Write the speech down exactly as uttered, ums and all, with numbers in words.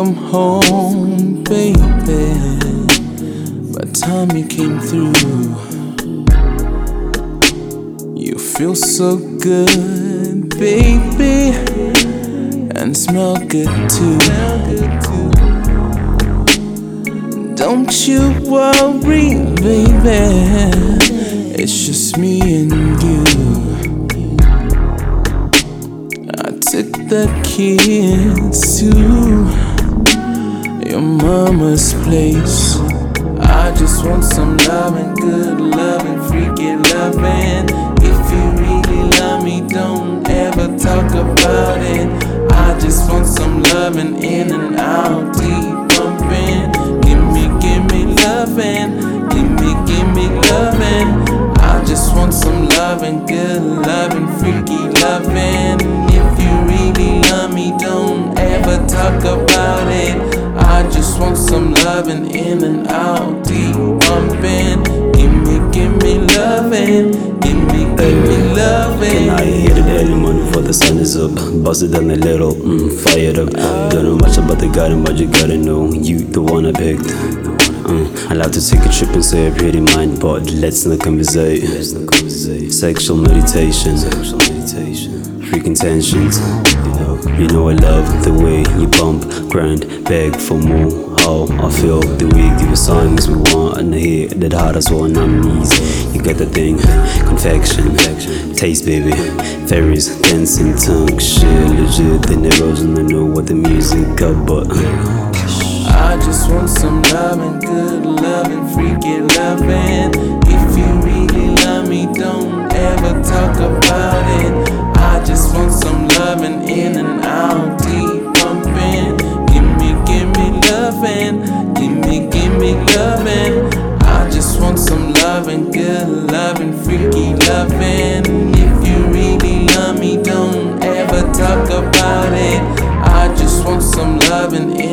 come home, baby. By the time you came through, you feel so good, baby, and smell good too. Don't you worry, baby, it's just me and you. I took the kids to your mama's place. I just want some loving, good loving, freaky loving. If you really love me, don't ever talk about it. I just want some loving, in and out, deep pumping. Give me, give me loving, give me, give me loving. I just want some loving, good loving, freaky loving. If you really love me, don't ever talk about it. I just want some loving, in and out, deep pumping. Give me, give me loving, give me, give me loving. Can I hit it early morning before the sun is up? Bust it down a little, mm, fired up. Don't know much about the garden, but you gotta know you the one I picked. Mm, I love to take a trip and say a pretty mind, but let's not conversate. Sexual meditation, freaking tensions. You know I love the way you bump, grind, beg for more. How I feel the way you give the songs we want, and I hear that hardest one on knees. You got the thing, confection, taste, baby. Fairies, dancing tongue, shit, legit. They never gonna know what the music got, but I just want some loving, good loving, freaky loving. If you really love me, don't ever talk about it. I just want some loving, in and out, deep pumping. Give me, give me loving, give me, give me loving. I just want some loving, good loving, freaky loving. If you really love me, don't ever talk about it. I just want some loving, in